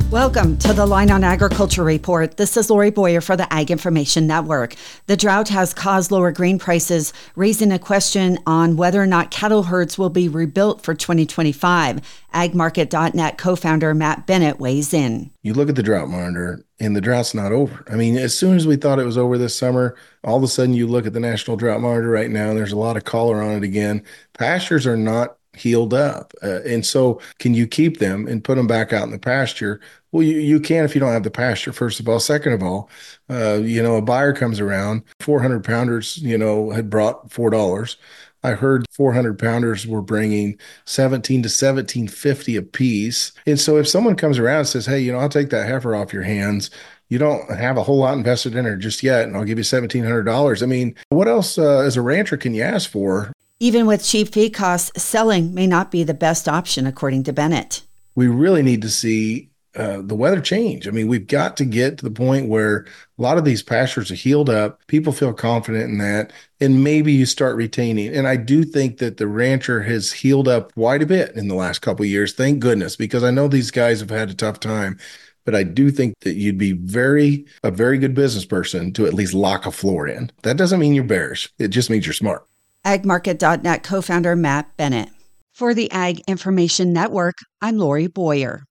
Welcome to the Line on Agriculture Report. This is Lori Boyer for the Ag Information Network. The drought has caused lower grain prices, raising a question on whether or not cattle herds will be rebuilt for 2025. AgMarket.net co-founder Matt Bennett weighs in. You look at the drought monitor, and the drought's not over. I mean, as soon as we thought it was over this summer, all of a sudden you look at the National Drought Monitor right now, and there's a lot of color on it again. Pastures are not healed up. And so can you keep them and put them back out in the pasture? Well, you can if you don't have the pasture, first of all. Second of all, a buyer comes around, 400 pounders, had brought $4. I heard 400 pounders were bringing 17 to 17.50 a piece. And so if someone comes around and says, hey, I'll take that heifer off your hands, you don't have a whole lot invested in her just yet, and I'll give you $1,700. I mean, what else as a rancher can you ask for? Even with cheap feed costs, selling may not be the best option, according to Bennett. We really need to see the weather change. I mean, we've got to get to the point where a lot of these pastures are healed up. People feel confident in that, and maybe you start retaining. And I do think that the rancher has healed up quite a bit in the last couple of years. Thank goodness, because I know these guys have had a tough time. But I do think that you'd be a very good business person to at least lock a floor in. That doesn't mean you're bearish. It just means you're smart. AgMarket.net co-founder Matt Bennett. For the Ag Information Network, I'm Lori Boyer.